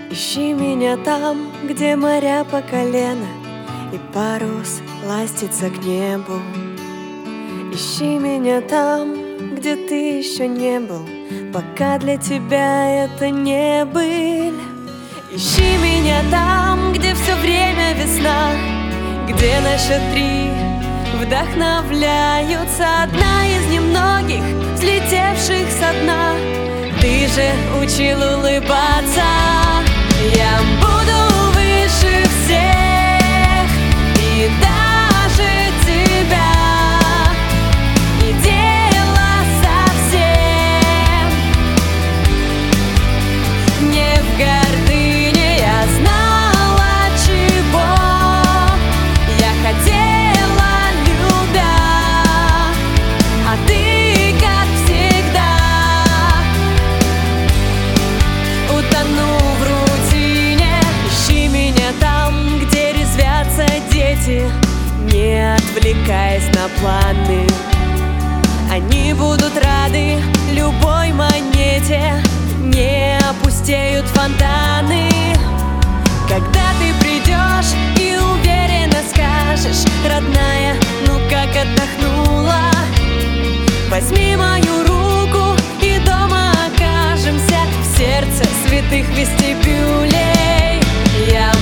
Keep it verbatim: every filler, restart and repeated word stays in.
Ищи меня там, где моря по колено и парус ластится к небу. Ищи меня там, где ты еще не был, пока для тебя это не быль. Ищи меня там, где все время весна, где на счет три вдохновляются. Одна из немногих, взлетевших со дна. Ты же учил улыбаться. Я буду выше всех и даже тебя. И дело совсем не в гордыне. Я знала, чего я хотела, любя, а ты, как всегда, утону в рутине. Ищи меня там, где резвятся дети, не отвлекаясь на планы. Они будут рады любой монете, не опустеют фонтаны. Когда ты придешь и уверенно скажешь: родная, ну как отдохнула? Возьми мою руку и дома окажемся в сердце святых вестибюлей. Я